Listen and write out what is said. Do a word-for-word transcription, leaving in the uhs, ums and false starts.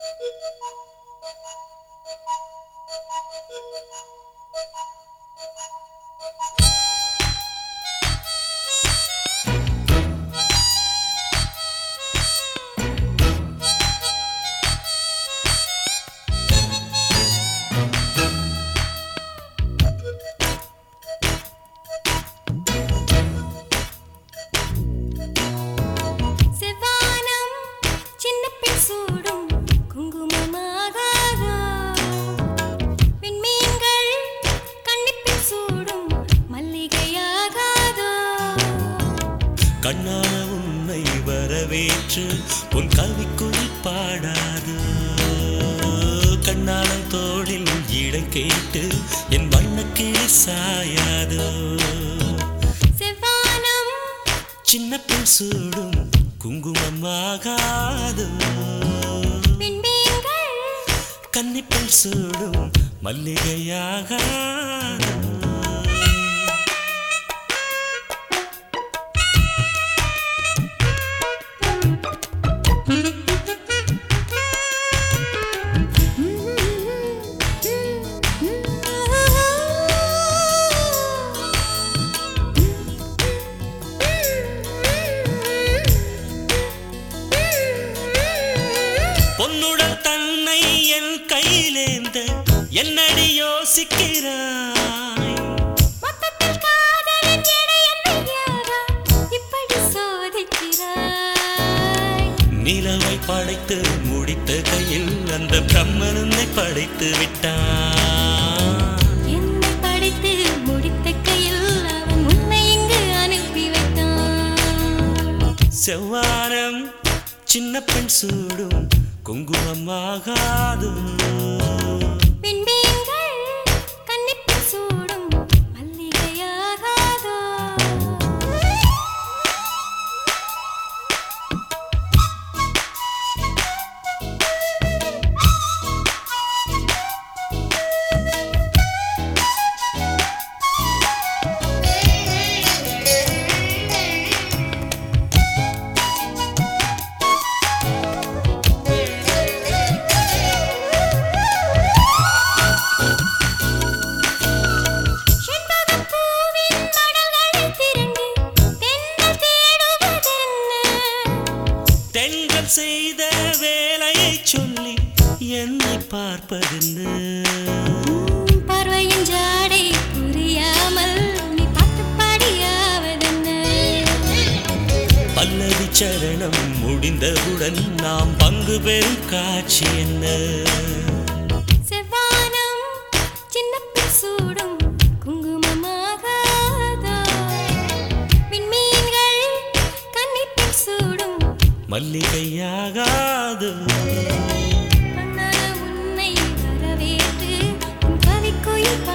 கண்ணான உன்னை வரவேற்று உன் கவிக்குயில் பாடாது கண்ணாளம் தோளில் இடம் கேட்டு என் வண்ணக்கிளி சாயாது செவ்வானம் சின்ன பெண் சூடும் குங்குமமாகாது கன்னிப்பெண் சூடும் மல்லிகையாகாது பொன்னுடல் தன்னை என் கையிலேந்த என்னடி யோசிக்கிறாய் மொத்தத்தில் காதலின் எடை என்னையாரா இப்படி சோதிக்கிறாய் நிலவை படைத்து முடித்த கையில் அந்த பிரம்மன் உன்னை படைத்து விட்டான் என்னை படைத்து முடித்த கையில் அவன் உன்னை இங்கு அனுப்பி வைத்தான் செவ்வானம் சின்ன பெண் சூடும் குங்குமமாகாது பின்பீங்கள் கன்னிப்பெண் சூடும் மல்லிகையாகாதோ தென்றல் செய்த வேலையை சொல்லி என்னை பார்ப்பதென்று பார்வையின் ஜாடை புரியாமல் நீ பார்த்து படியாவதென்ன பல்லவி சரணம் முடிந்தவுடன் நாம் பங்கு பெறும் காட்சி என்ன செவ்வானம் சின்ன பெண் சூடும் குங்குமமாகாதோ விண்மீன்கள் கன்னிப்பெண் சூடும் மல்லிகையாகாது கண்ணான உன்னை வரவேற்று உன் கவிக்குயில்